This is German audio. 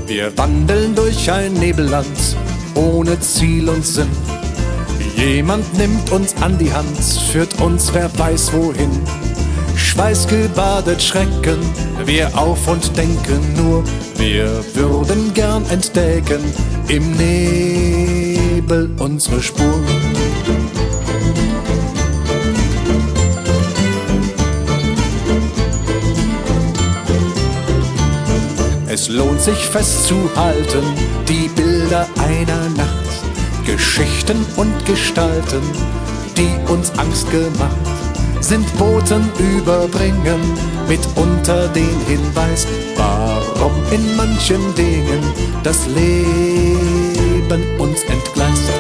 Wir wandeln durch ein Nebelland ohne Ziel und Sinn. Jemand nimmt uns an die Hand, führt uns wer weiß wohin. Schweißgebadet schrecken wir auf und denken nur, wir würden gern entdecken im Nebel unsere Spur. Es lohnt sich festzuhalten, die Bilder einer Nacht, Geschichten und Gestalten, die uns Angst gemacht, sind Boten überbringen, mitunter den Hinweis, warum in manchen Dingen das Leben uns entgleist.